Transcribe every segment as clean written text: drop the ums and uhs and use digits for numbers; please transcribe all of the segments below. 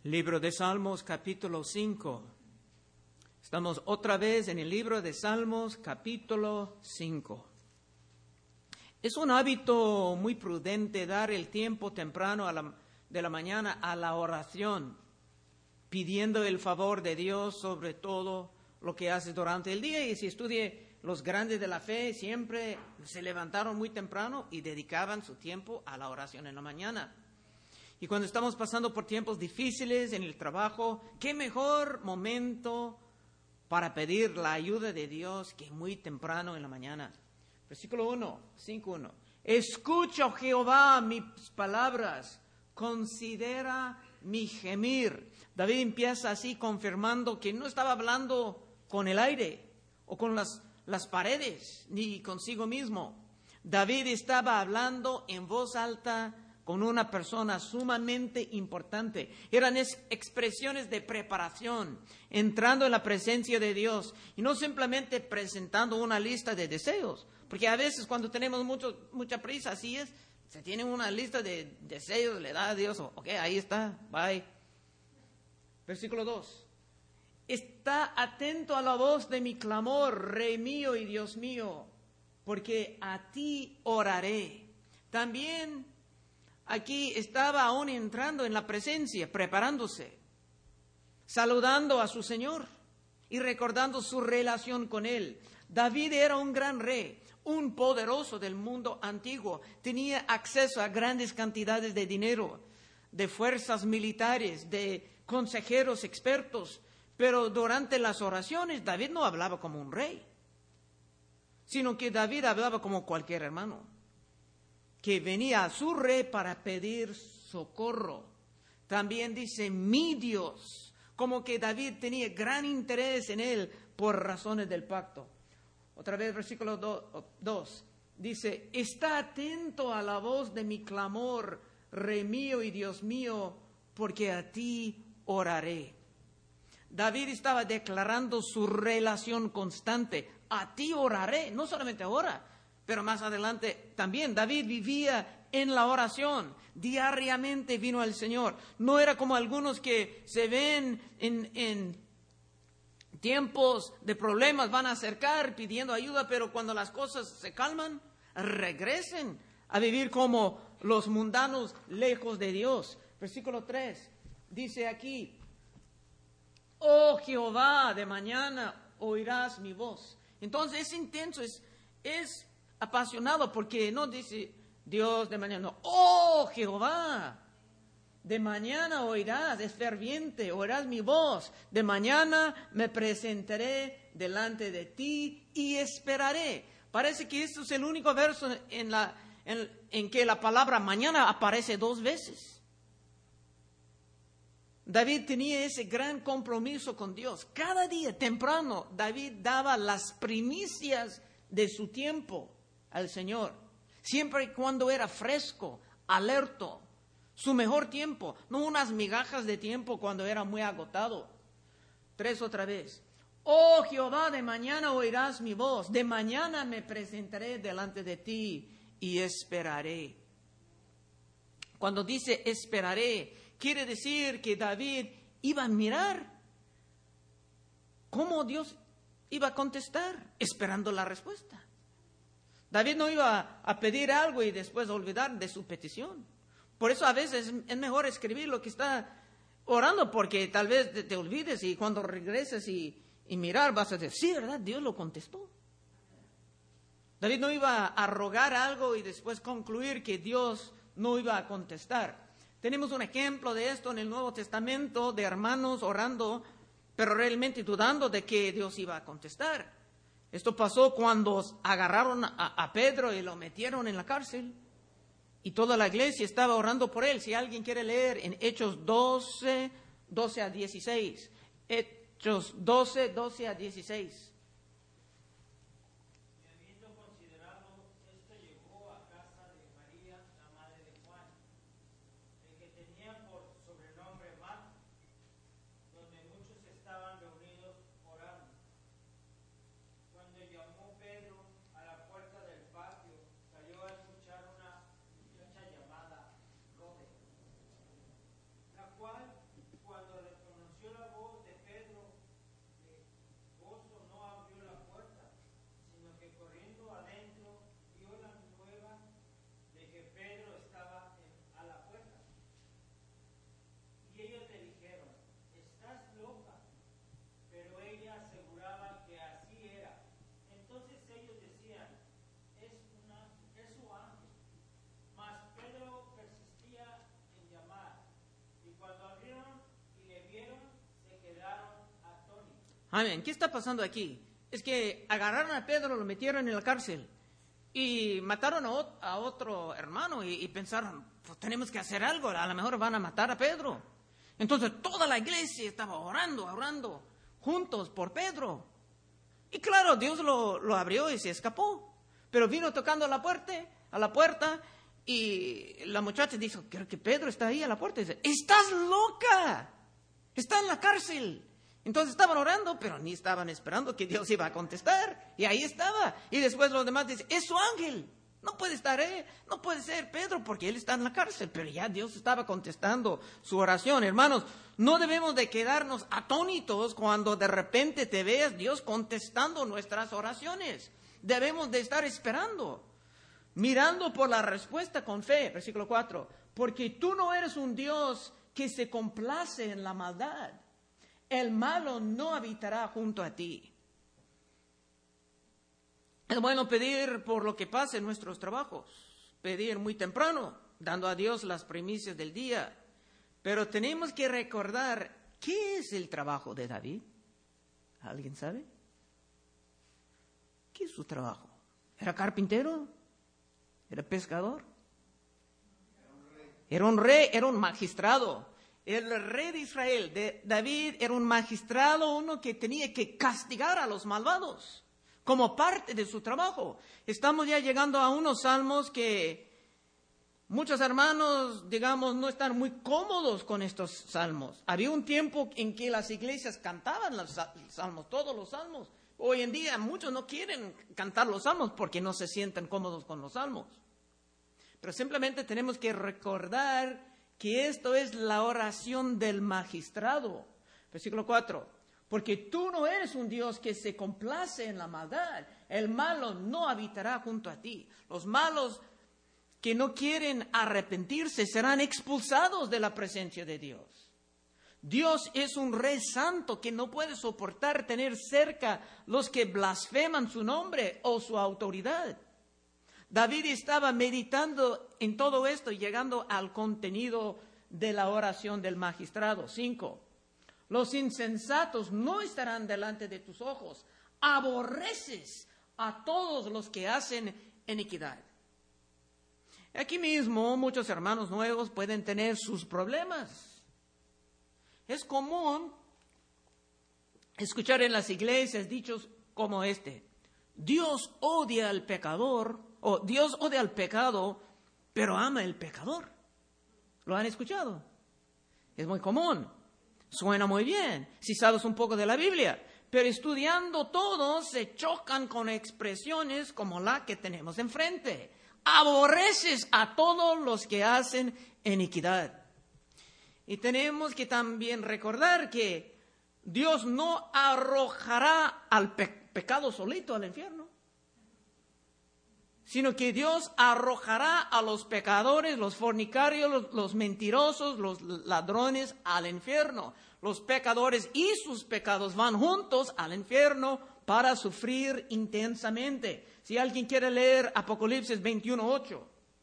Libro de Salmos, capítulo 5. Estamos otra vez en el libro de Salmos, capítulo 5. Es un hábito muy prudente dar el tiempo temprano de la mañana a la oración, pidiendo el favor de Dios sobre todo lo que haces durante el día. Y si estudie los grandes de la fe, siempre se levantaron muy temprano y dedicaban su tiempo a la oración en la mañana. Y cuando estamos pasando por tiempos difíciles en el trabajo, qué mejor momento para pedir la ayuda de Dios que muy temprano en la mañana. Versículo 1, 5:1. Escucha, Jehová, mis palabras, considera mi gemir. David empieza así confirmando que no estaba hablando con el aire o con las paredes, ni consigo mismo. David estaba hablando en voz alta con una persona sumamente importante. Eran expresiones de preparación, entrando en la presencia de Dios y no simplemente presentando una lista de deseos, porque a veces cuando tenemos mucha prisa, así es, se tiene una lista de deseos, le da a Dios, ok, ahí está, bye. Versículo 2. Está atento a la voz de mi clamor, Rey mío y Dios mío, porque a ti oraré. También aquí estaba aún entrando en la presencia, preparándose, saludando a su Señor y recordando su relación con Él. David era un gran rey, un poderoso del mundo antiguo. Tenía acceso a grandes cantidades de dinero, de fuerzas militares, de consejeros expertos. Pero durante las oraciones, David no hablaba como un rey, sino que David hablaba como cualquier hermano, que venía a su rey para pedir socorro. También dice, mi Dios, como que David tenía gran interés en él por razones del pacto. Otra vez, versículo 2, dice, está atento a la voz de mi clamor, Rey mío y Dios mío, porque a ti oraré. David estaba declarando su relación constante. A ti oraré, no solamente ahora, pero más adelante también. David vivía en la oración, diariamente vino al Señor. No era como algunos que se ven en tiempos de problemas, van a acercar pidiendo ayuda, pero cuando las cosas se calman, regresen a vivir como los mundanos lejos de Dios. Versículo 3 dice aquí, oh Jehová, de mañana oirás mi voz. Entonces es intenso, es apasionado, porque no dice Dios de mañana, no, oh Jehová, de mañana oirás, es ferviente, oirás mi voz, de mañana me presentaré delante de ti y esperaré. Parece que esto es el único verso en que la palabra mañana aparece 2 veces. David tenía ese gran compromiso con Dios. Cada día temprano David daba las primicias de su tiempo al Señor, siempre y cuando era fresco, alerto, su mejor tiempo, no unas migajas de tiempo cuando era muy agotado. 3 otra vez. Oh Jehová, de mañana oirás mi voz, de mañana me presentaré delante de ti y esperaré. Cuando dice esperaré, quiere decir que David iba a mirar cómo Dios iba a contestar, esperando la respuesta. David no iba a pedir algo y después olvidar de su petición. Por eso a veces es mejor escribir lo que está orando, porque tal vez te olvides y cuando regreses y mirar vas a decir, sí, ¿verdad? Dios lo contestó. David no iba a rogar algo y después concluir que Dios no iba a contestar. Tenemos un ejemplo de esto en el Nuevo Testamento, de hermanos orando, pero realmente dudando de que Dios iba a contestar. Esto pasó cuando agarraron a Pedro y lo metieron en la cárcel. Y toda la iglesia estaba orando por él. Si alguien quiere leer en Hechos 12 a 16. Hechos 12 a 16. cual, cuando Amén. ¿Qué está pasando aquí? Es que agarraron a Pedro, lo metieron en la cárcel y mataron a otro hermano y pensaron, pues tenemos que hacer algo, a lo mejor van a matar a Pedro. Entonces toda la iglesia estaba orando juntos por Pedro. Y claro, Dios lo abrió y se escapó. Pero vino tocando a la puerta, y la muchacha dijo, creo que Pedro está ahí a la puerta. Y dice, ¡estás loca! Está en la cárcel. Entonces estaban orando, pero ni estaban esperando que Dios iba a contestar. Y ahí estaba. Y después los demás dicen, es su ángel. No puede estar, no puede ser Pedro porque él está en la cárcel. Pero ya Dios estaba contestando su oración. Hermanos, no debemos de quedarnos atónitos cuando de repente te veas Dios contestando nuestras oraciones. Debemos de estar esperando, mirando por la respuesta con fe. Versículo 4. Porque tú no eres un Dios que se complace en la maldad. El malo no habitará junto a ti. Es bueno pedir por lo que pasa en nuestros trabajos, pedir muy temprano, dando a Dios las primicias del día. Pero tenemos que recordar, ¿qué es el trabajo de David? ¿Alguien sabe? ¿Qué es su trabajo? ¿Era carpintero? ¿Era pescador? Era un rey, era un magistrado. El rey de Israel, David, era un magistrado, uno que tenía que castigar a los malvados como parte de su trabajo. Estamos ya llegando a unos salmos que muchos hermanos, digamos, no están muy cómodos con estos salmos. Había un tiempo en que las iglesias cantaban los salmos, todos los salmos. Hoy en día muchos no quieren cantar los salmos porque no se sienten cómodos con los salmos. Pero simplemente tenemos que recordar que esto es la oración del magistrado. Versículo 4. Porque tú no eres un Dios que se complace en la maldad. El malo no habitará junto a ti. Los malos que no quieren arrepentirse serán expulsados de la presencia de Dios. Dios es un rey santo que no puede soportar tener cerca los que blasfeman su nombre o su autoridad. David estaba meditando en todo esto y llegando al contenido de la oración del magistrado. 5. Los insensatos no estarán delante de tus ojos. Aborreces a todos los que hacen iniquidad. Aquí mismo muchos hermanos nuevos pueden tener sus problemas. Es común escuchar en las iglesias dichos como este: Dios odia al pecador, o Dios odia al pecado, pero ama al pecador. ¿Lo han escuchado? Es muy común. Suena muy bien si sabes un poco de la Biblia, pero estudiando todo se chocan con expresiones como la que tenemos enfrente. Aborreces a todos los que hacen iniquidad. Y tenemos que también recordar que Dios no arrojará al pecado solito al infierno, sino que Dios arrojará a los pecadores, los fornicarios, los mentirosos, los ladrones al infierno. Los pecadores y sus pecados van juntos al infierno para sufrir intensamente. Si alguien quiere leer Apocalipsis 21:8.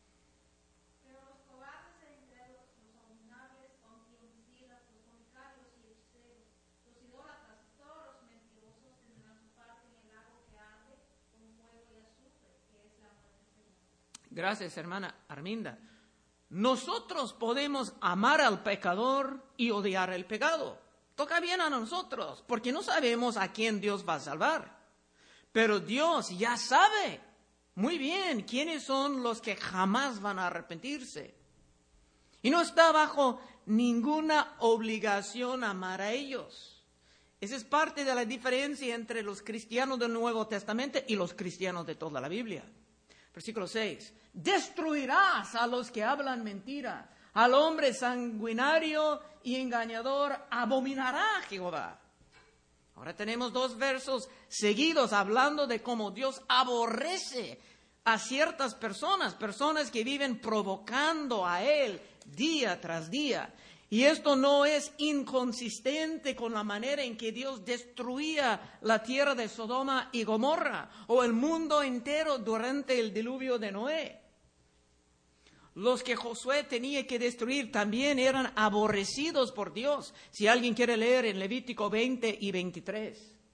Gracias, hermana Arminda. Nosotros podemos amar al pecador y odiar el pecado. Toca bien a nosotros, porque no sabemos a quién Dios va a salvar. Pero Dios ya sabe muy bien quiénes son los que jamás van a arrepentirse. Y no está bajo ninguna obligación amar a ellos. Esa es parte de la diferencia entre los cristianos del Nuevo Testamento y los cristianos de toda la Biblia. Versículo 6. Destruirás a los que hablan mentira. Al hombre sanguinario y engañador abominará Jehová. Ahora tenemos 2 versos seguidos hablando de cómo Dios aborrece a ciertas personas que viven provocando a Él día tras día. Y esto no es inconsistente con la manera en que Dios destruía la tierra de Sodoma y Gomorra o el mundo entero durante el diluvio de Noé. Los que Josué tenía que destruir también eran aborrecidos por Dios. Si alguien quiere leer en Levítico 20 y 23.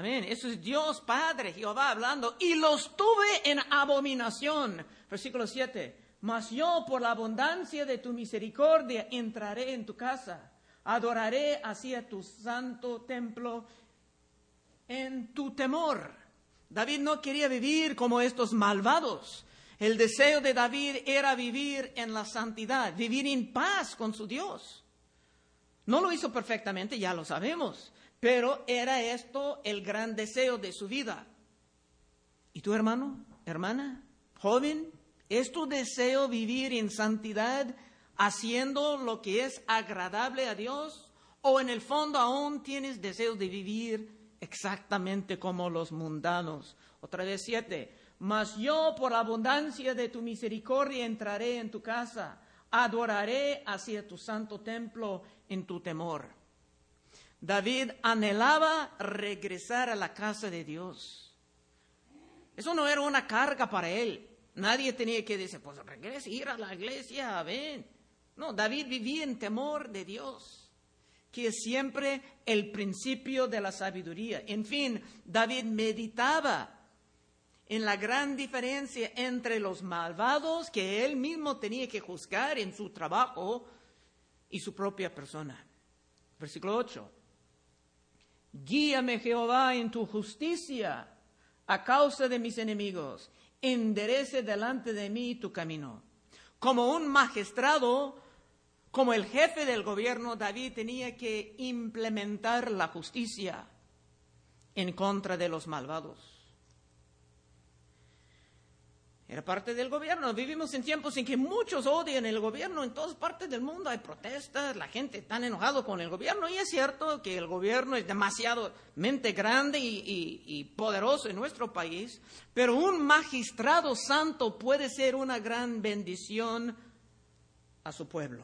Amén. Eso es Dios Padre, Jehová hablando. Y los tuve en abominación. Versículo 7. Mas yo por la abundancia de tu misericordia entraré en tu casa. Adoraré hacia tu santo templo en tu temor. David no quería vivir como estos malvados. El deseo de David era vivir en la santidad, vivir en paz con su Dios. No lo hizo perfectamente, ya lo sabemos, pero era esto el gran deseo de su vida. ¿Y tú, hermano, hermana, joven? ¿Es tu deseo vivir en santidad, haciendo lo que es agradable a Dios? ¿O en el fondo aún tienes deseos de vivir exactamente como los mundanos? Otra vez 7. Mas yo por la abundancia de tu misericordia entraré en tu casa, adoraré hacia tu santo templo en tu temor. David anhelaba regresar a la casa de Dios. Eso no era una carga para él. Nadie tenía que decir, pues regresa, ir a la iglesia, ven. No, David vivía en temor de Dios, que es siempre el principio de la sabiduría. En fin, David meditaba en la gran diferencia entre los malvados que él mismo tenía que juzgar en su trabajo y su propia persona. Versículo 8. Guíame, Jehová, en tu justicia a causa de mis enemigos. Enderece delante de mí tu camino. Como un magistrado, como el jefe del gobierno, David tenía que implementar la justicia en contra de los malvados. Era parte del gobierno. Vivimos en tiempos en que muchos odian el gobierno. En todas partes del mundo hay protestas, la gente está enojada con el gobierno. Y es cierto que el gobierno es demasiado grande y poderoso en nuestro país. Pero un magistrado santo puede ser una gran bendición a su pueblo.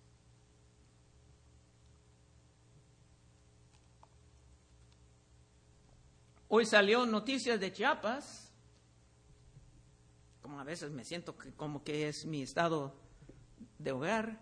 Hoy salió noticias de Chiapas. Como a veces me siento como que es mi estado de hogar.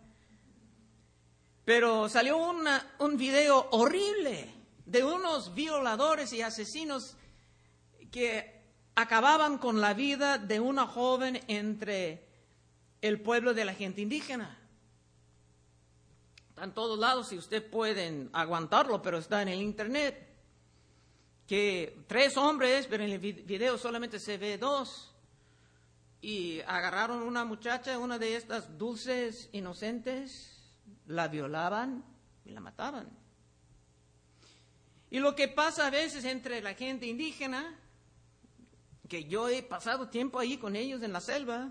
Pero salió un video horrible de unos violadores y asesinos que acababan con la vida de una joven entre el pueblo de la gente indígena. Está en todos lados y ustedes pueden aguantarlo, pero está en el internet. Que 3 hombres, pero en el video solamente se ve 2. Y agarraron una muchacha, una de estas dulces inocentes, la violaban y la mataban. Y lo que pasa a veces entre la gente indígena, que yo he pasado tiempo ahí con ellos en la selva,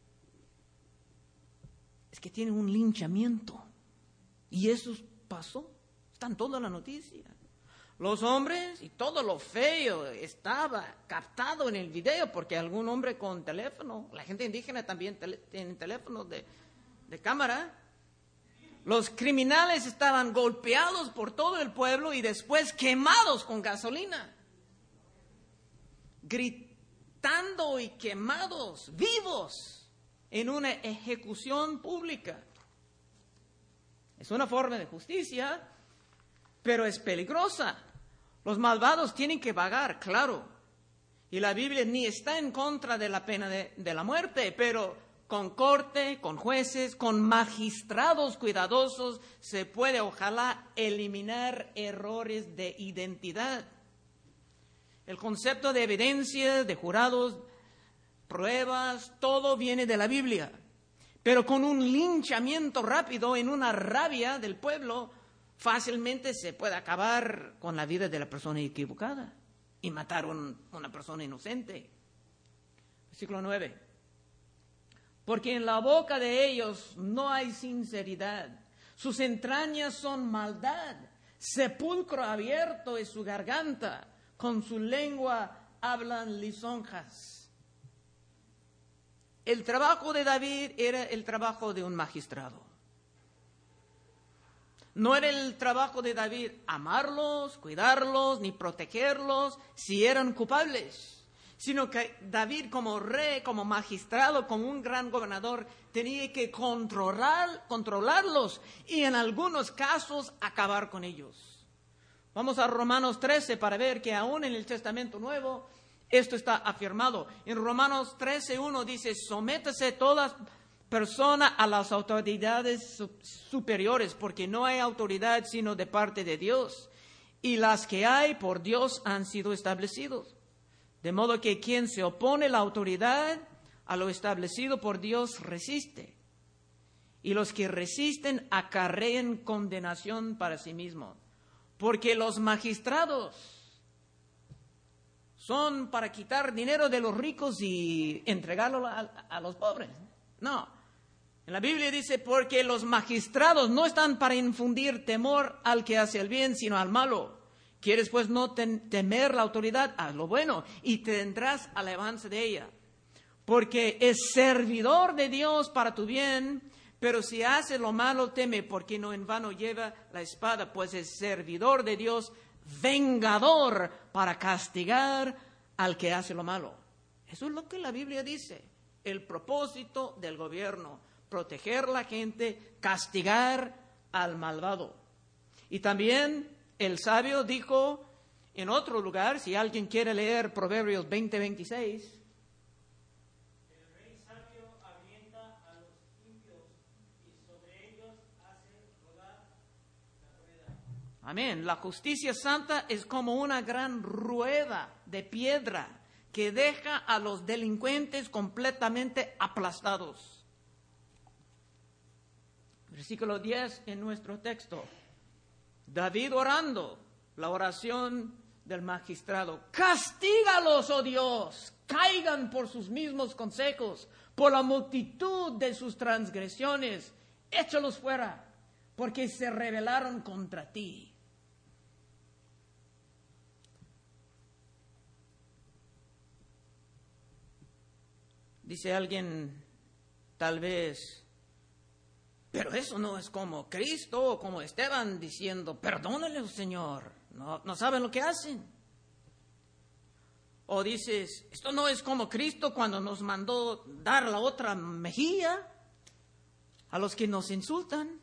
es que tienen un linchamiento. Y eso pasó, está en toda la noticia. Los hombres y todo lo feo estaba captado en el video porque algún hombre con teléfono, la gente indígena también tiene teléfonos de cámara. Los criminales estaban golpeados por todo el pueblo y después quemados con gasolina. Gritando y quemados, vivos, en una ejecución pública. Es una forma de justicia, pero es peligrosa. Los malvados tienen que pagar, claro. Y la Biblia ni está en contra de la pena de la muerte, pero con corte, con jueces, con magistrados cuidadosos, se puede, ojalá, eliminar errores de identidad. El concepto de evidencia, de jurados, pruebas, todo viene de la Biblia. Pero con un linchamiento rápido, en una rabia del pueblo, fácilmente se puede acabar con la vida de la persona equivocada y matar a una persona inocente. Versículo 9. Porque en la boca de ellos no hay sinceridad, sus entrañas son maldad, sepulcro abierto es su garganta, con su lengua hablan lisonjas. El trabajo de David era el trabajo de un magistrado. No era el trabajo de David amarlos, cuidarlos, ni protegerlos si eran culpables, sino que David como rey, como magistrado, como un gran gobernador, tenía que controlarlos y en algunos casos acabar con ellos. Vamos a Romanos 13 para ver que aún en el Testamento Nuevo esto está afirmado. En Romanos 13:1 dice, sométase toda persona a las autoridades superiores, porque no hay autoridad sino de parte de Dios, y las que hay por Dios han sido establecidos. De modo que quien se opone a la autoridad, a lo establecido por Dios, resiste. Y los que resisten acarrean condenación para sí mismos. Porque los magistrados son para quitar dinero de los ricos y entregarlo a los pobres. No. En la Biblia dice, porque los magistrados no están para infundir temor al que hace el bien, sino al malo. ¿Quieres pues no temer la autoridad? Haz lo bueno y tendrás alabanza de ella. Porque es servidor de Dios para tu bien, pero si hace lo malo, teme, porque no en vano lleva la espada, pues es servidor de Dios, vengador para castigar al que hace lo malo. Eso es lo que la Biblia dice. El propósito del gobierno, proteger a la gente, castigar al malvado. Y también el sabio dijo en otro lugar, si alguien quiere leer Proverbios 20:26, amén. La justicia santa es como una gran rueda de piedra que deja a los delincuentes completamente aplastados. Versículo 10 en nuestro texto. David orando, la oración del magistrado. Castígalos, oh Dios, caigan por sus mismos consejos, por la multitud de sus transgresiones. Échalos fuera, porque se rebelaron contra ti. Dice alguien, tal vez, pero eso no es como Cristo o como Esteban diciendo, perdónale, Señor, no saben lo que hacen. O dices, esto no es como Cristo cuando nos mandó dar la otra mejilla a los que nos insultan.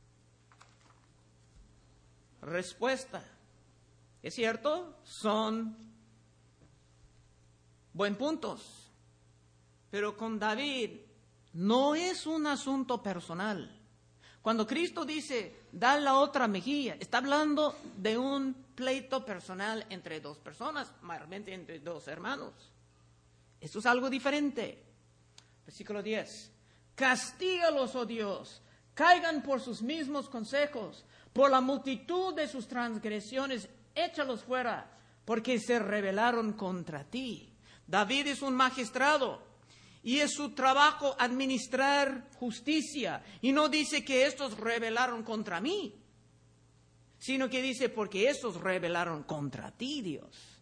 Respuesta, es cierto, son buen puntos. Pero con David no es un asunto personal. Cuando Cristo dice, da la otra mejilla, está hablando de un pleito personal entre dos personas, mayormente entre dos hermanos. Esto es algo diferente. Versículo 10. Castígalos, oh Dios, caigan por sus mismos consejos, por la multitud de sus transgresiones, échalos fuera, porque se rebelaron contra ti. David es un magistrado. Y es su trabajo administrar justicia. Y no dice que estos rebelaron contra mí, sino que dice porque estos rebelaron contra ti, Dios.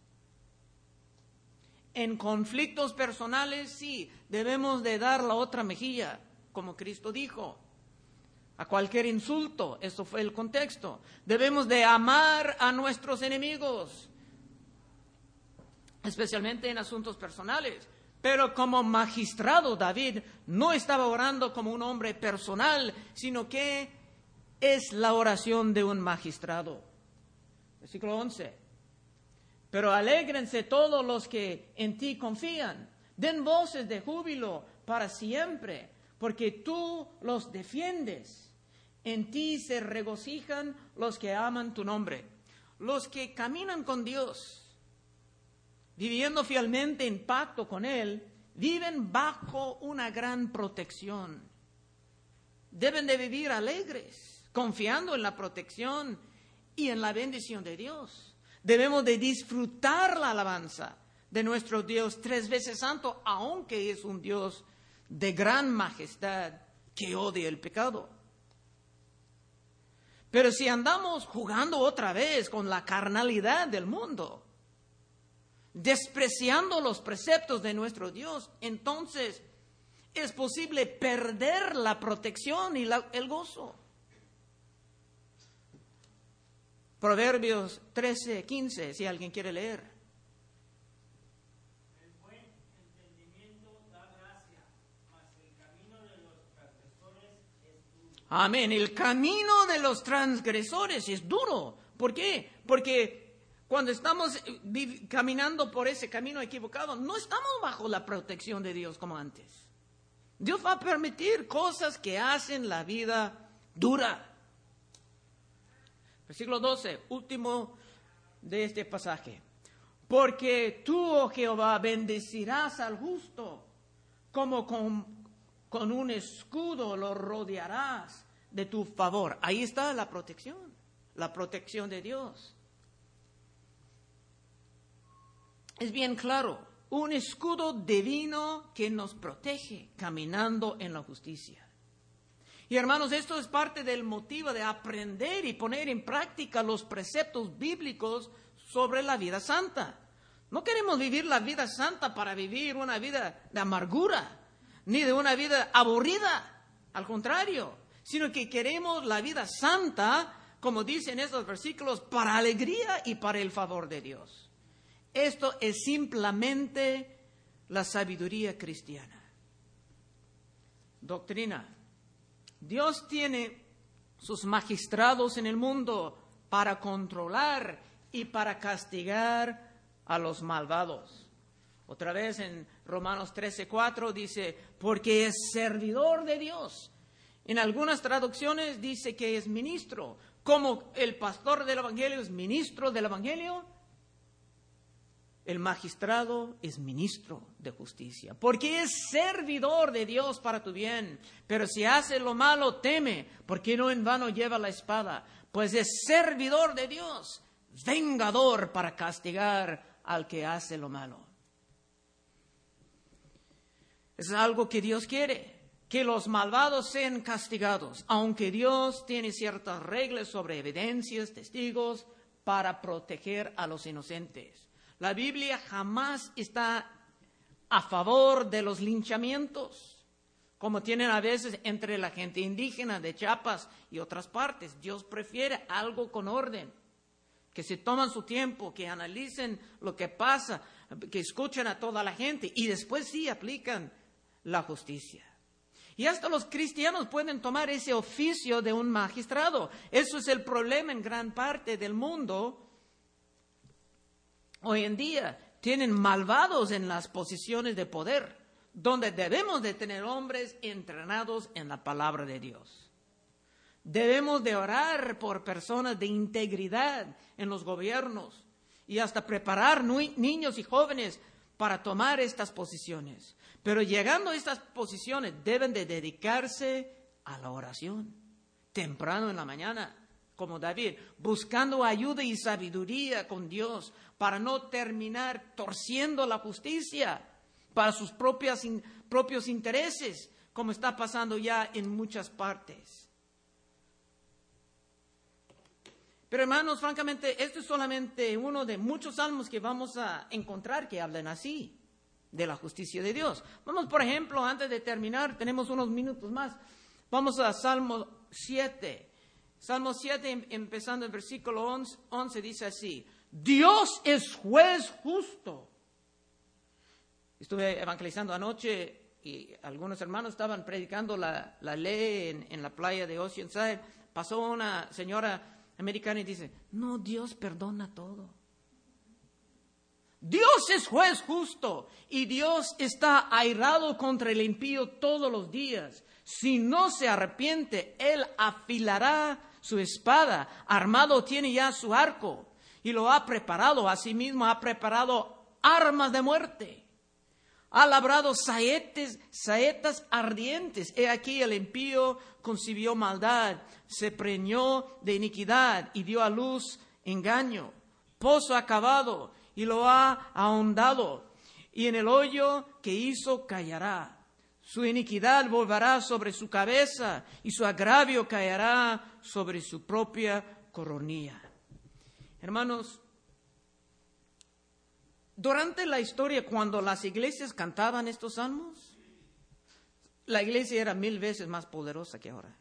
En conflictos personales, sí, debemos de dar la otra mejilla, como Cristo dijo. A cualquier insulto, eso fue el contexto. Debemos de amar a nuestros enemigos, especialmente en asuntos personales. Pero como magistrado, David no estaba orando como un hombre personal, sino que es la oración de un magistrado. Versículo 11. Pero alégrense todos los que en ti confían. Den voces de júbilo para siempre, porque tú los defiendes. En ti se regocijan los que aman tu nombre. Los que caminan con Dios, viviendo fielmente en pacto con Él, viven bajo una gran protección. Deben de vivir alegres, confiando en la protección y en la bendición de Dios. Debemos de disfrutar la alabanza de nuestro Dios 3 veces santo, aunque es un Dios de gran majestad que odia el pecado. Pero si andamos jugando otra vez con la carnalidad del mundo, despreciando los preceptos de nuestro Dios, entonces es posible perder la protección y el gozo. Proverbios 13:15, si alguien quiere leer. El buen entendimiento da gracia, mas el camino de los transgresores es duro. Amén. El camino de los transgresores es duro. ¿Por qué? Porque cuando estamos caminando por ese camino equivocado, no estamos bajo la protección de Dios como antes. Dios va a permitir cosas que hacen la vida dura. Versículo 12, último de este pasaje. Porque tú, oh Jehová, bendecirás al justo, como con un escudo lo rodearás de tu favor. Ahí está la protección de Dios. Es bien claro, un escudo divino que nos protege caminando en la justicia. Y hermanos, esto es parte del motivo de aprender y poner en práctica los preceptos bíblicos sobre la vida santa. No queremos vivir la vida santa para vivir una vida de amargura, ni de una vida aburrida, al contrario, sino que queremos la vida santa, como dicen esos versículos, para alegría y para el favor de Dios. Esto es simplemente la sabiduría cristiana. Doctrina. Dios tiene sus magistrados en el mundo para controlar y para castigar a los malvados. Otra vez en Romanos 13:4 dice, porque es servidor de Dios. En algunas traducciones dice que es ministro. Como el pastor del Evangelio es ministro del Evangelio, el magistrado es ministro de justicia, porque es servidor de Dios para tu bien. Pero si hace lo malo, teme, porque no en vano lleva la espada, pues es servidor de Dios, vengador para castigar al que hace lo malo. Es algo que Dios quiere, que los malvados sean castigados, aunque Dios tiene ciertas reglas sobre evidencias, testigos, para proteger a los inocentes. La Biblia jamás está a favor de los linchamientos, como tienen a veces entre la gente indígena de Chiapas y otras partes. Dios prefiere algo con orden, que se toman su tiempo, que analicen lo que pasa, que escuchen a toda la gente y después sí aplican la justicia. Y hasta los cristianos pueden tomar ese oficio de un magistrado. Eso es el problema en gran parte del mundo. Hoy en día tienen malvados en las posiciones de poder, donde debemos de tener hombres entrenados en la palabra de Dios. Debemos de orar por personas de integridad en los gobiernos y hasta preparar niños y jóvenes para tomar estas posiciones. Pero llegando a estas posiciones deben de dedicarse a la oración, temprano en la mañana, como David, buscando ayuda y sabiduría con Dios para no terminar torciendo la justicia para sus propios intereses, como está pasando ya en muchas partes. Pero hermanos, francamente, esto es solamente uno de muchos salmos que vamos a encontrar que hablan así, de la justicia de Dios. Vamos, por ejemplo, antes de terminar, tenemos unos minutos más, vamos a Salmo 7. Salmo 7, empezando en versículo 11, dice así: Dios es juez justo. Estuve evangelizando anoche y algunos hermanos estaban predicando la ley en la playa de Oceanside. Pasó una señora americana y dice, no, Dios perdona todo. Dios es juez justo y Dios está airado contra el impío todos los días. Si no se arrepiente, Él afilará su espada. Armado tiene ya su arco y lo ha preparado. Asimismo ha preparado armas de muerte. Ha labrado saetas ardientes. He aquí el impío concibió maldad, se preñó de iniquidad y dio a luz engaño. Pozo ha cavado y lo ha ahondado, y en el hoyo que hizo callará. Su iniquidad volverá sobre su cabeza, y su agravio caerá sobre su propia coronilla. Hermanos, durante la historia, cuando las iglesias cantaban estos salmos, la iglesia era 1000 veces más poderosa que ahora.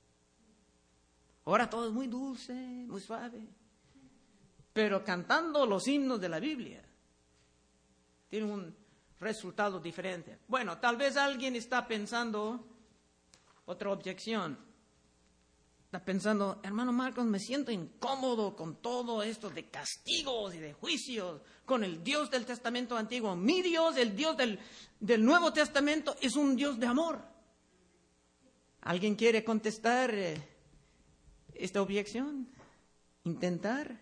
Ahora todo es muy dulce, muy suave. Pero cantando los himnos de la Biblia, tiene un resultado diferente. Bueno, tal vez alguien está pensando otra objeción. está pensando, hermano Marcos, me siento incómodo con todo esto de castigos y de juicios, con el Dios del Testamento Antiguo. Mi Dios, el Dios del Nuevo Testamento, es un Dios de amor. ¿Alguien quiere contestar esta objeción? ¿Intentar?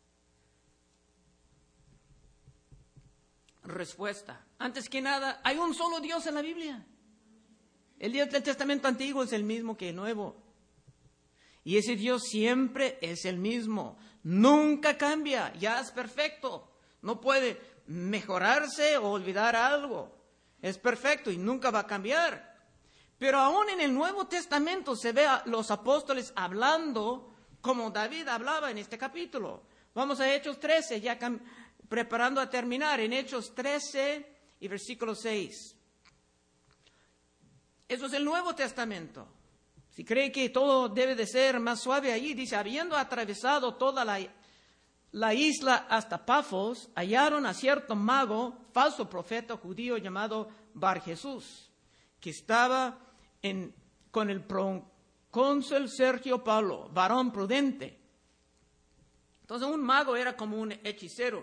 Respuesta. Antes que nada, hay un solo Dios en la Biblia. El Dios del Testamento Antiguo es el mismo que el Nuevo. Y ese Dios siempre es el mismo. Nunca cambia. Ya es perfecto. No puede mejorarse o olvidar algo. Es perfecto y nunca va a cambiar. Pero aún en el Nuevo Testamento se ve a los apóstoles hablando como David hablaba en este capítulo. Vamos a Hechos 13, ya preparando a terminar. En Hechos 13 y versículo 6. Eso es el Nuevo Testamento. Si cree que todo debe de ser más suave allí, dice, habiendo atravesado toda la isla hasta Pafos, hallaron a cierto mago, falso profeta judío llamado Bar Jesús, que estaba con el procónsul Sergio Paulo, varón prudente. Entonces un mago era como un hechicero.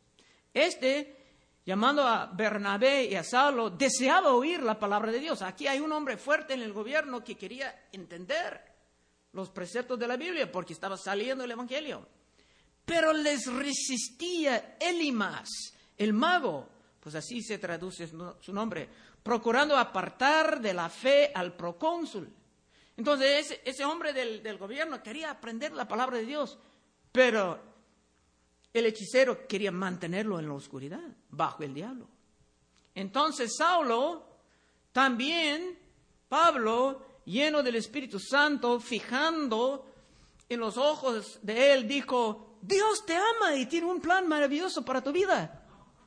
Llamando a Bernabé y a Saulo, deseaba oír la palabra de Dios. Aquí hay un hombre fuerte en el gobierno que quería entender los preceptos de la Biblia porque estaba saliendo el Evangelio. Pero les resistía Elimas, el mago, pues así se traduce su nombre, procurando apartar de la fe al procónsul. Entonces ese hombre del gobierno quería aprender la palabra de Dios, pero el hechicero quería mantenerlo en la oscuridad, bajo el diablo. Entonces Saulo, también Pablo, lleno del Espíritu Santo, fijando en los ojos de él, dijo, Dios te ama y tiene un plan maravilloso para tu vida.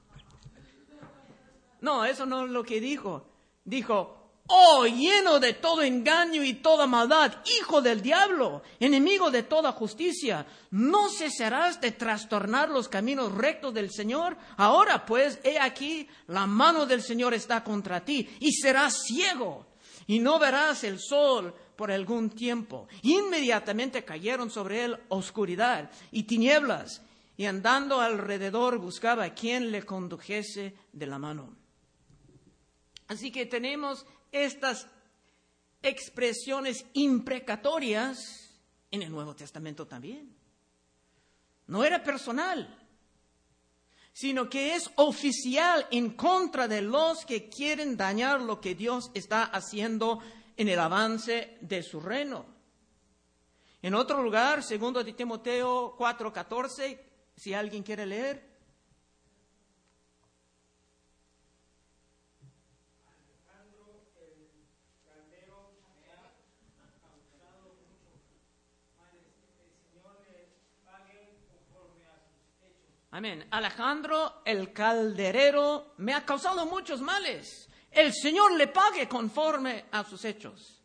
No, eso no es lo que dijo. Dijo, oh, lleno de todo engaño y toda maldad, hijo del diablo, enemigo de toda justicia, ¿no cesarás de trastornar los caminos rectos del Señor? Ahora pues, he aquí, la mano del Señor está contra ti, y serás ciego, y no verás el sol por algún tiempo. Inmediatamente cayeron sobre él oscuridad y tinieblas, y andando alrededor buscaba a quien le condujese de la mano. Así que tenemos estas expresiones imprecatorias en el Nuevo Testamento también. No era personal, sino que es oficial en contra de los que quieren dañar lo que Dios está haciendo en el avance de su reino. En otro lugar, 2 de Timoteo 4:14, si alguien quiere leer. Amén. Alejandro el calderero me ha causado muchos males. El Señor le pague conforme a sus hechos.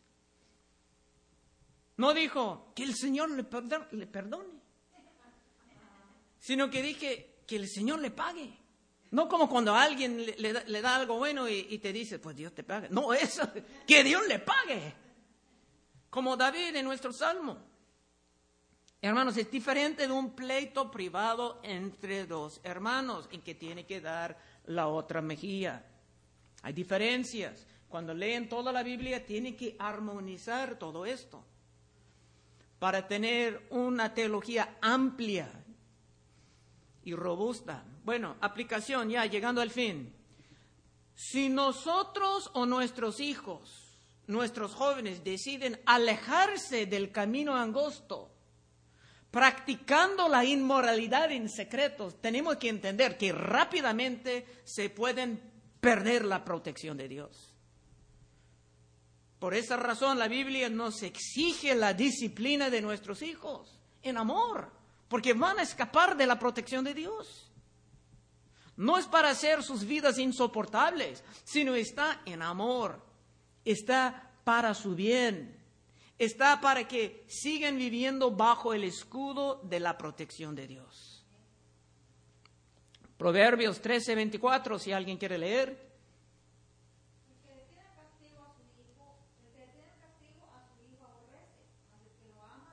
No dijo que el Señor le perdone, sino que dije que el Señor le pague. No como cuando a alguien le da algo bueno y te dice, pues Dios te pague. No, eso, que Dios le pague. Como David en nuestro Salmo. Hermanos, es diferente de un pleito privado entre dos hermanos en que tiene que dar la otra mejilla. Hay diferencias. Cuando leen toda la Biblia tienen que armonizar todo esto para tener una teología amplia y robusta. Bueno, aplicación ya llegando al fin. Si nosotros o nuestros hijos, nuestros jóvenes deciden alejarse del camino angosto, practicando la inmoralidad en secreto, tenemos que entender que rápidamente se pueden perder la protección de Dios. Por esa razón la Biblia nos exige la disciplina de nuestros hijos en amor, porque van a escapar de la protección de Dios. No es para hacer sus vidas insoportables, sino está en amor, está para su bien. Está para que sigan viviendo bajo el escudo de la protección de Dios. Proverbios 13:24, si alguien quiere leer. El que detiene castigo a su hijo aborrece, mas el que lo ama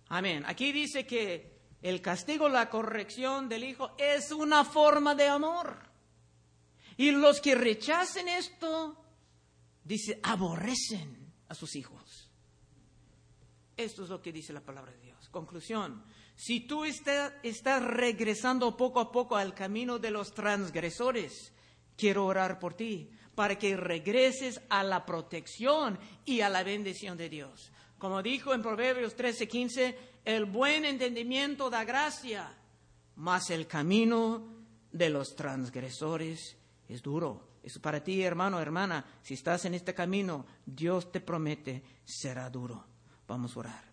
Amén. Aquí dice que el castigo, la corrección del hijo es una forma de amor. Y los que rechacen esto, dice, aborrecen a sus hijos. Esto es lo que dice la palabra de Dios. Conclusión, si tú estás regresando poco a poco al camino de los transgresores, quiero orar por ti, para que regreses a la protección y a la bendición de Dios. Como dijo en Proverbios 13:15, el buen entendimiento da gracia, mas el camino de los transgresores es duro. Eso para ti, hermano, hermana, si estás en este camino, Dios te promete, será duro. Vamos a orar.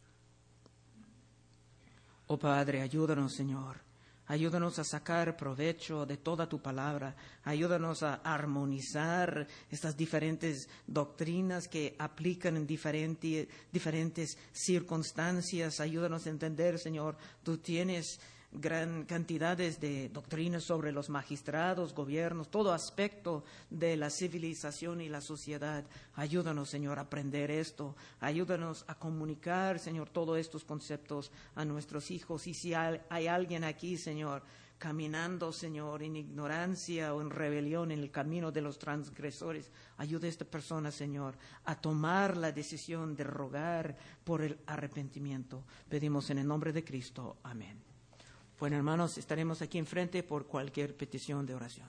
Oh Padre, ayúdanos, Señor. Ayúdanos a sacar provecho de toda tu palabra. Ayúdanos a armonizar estas diferentes doctrinas que aplican en diferentes circunstancias. Ayúdanos a entender, Señor, tú tienes gran cantidades de doctrinas sobre los magistrados, gobiernos, todo aspecto de la civilización y la sociedad. Ayúdanos, Señor, a aprender esto. Ayúdanos a comunicar, Señor, todos estos conceptos a nuestros hijos. Y si hay alguien aquí, Señor, caminando, Señor, en ignorancia o en rebelión en el camino de los transgresores, ayuda a esta persona, Señor, a tomar la decisión de rogar por el arrepentimiento. Pedimos en el nombre de Cristo. Amén. Bueno, hermanos, estaremos aquí enfrente por cualquier petición de oración.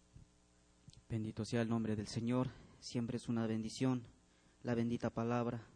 Bendito sea el nombre del Señor, siempre es una bendición la bendita palabra.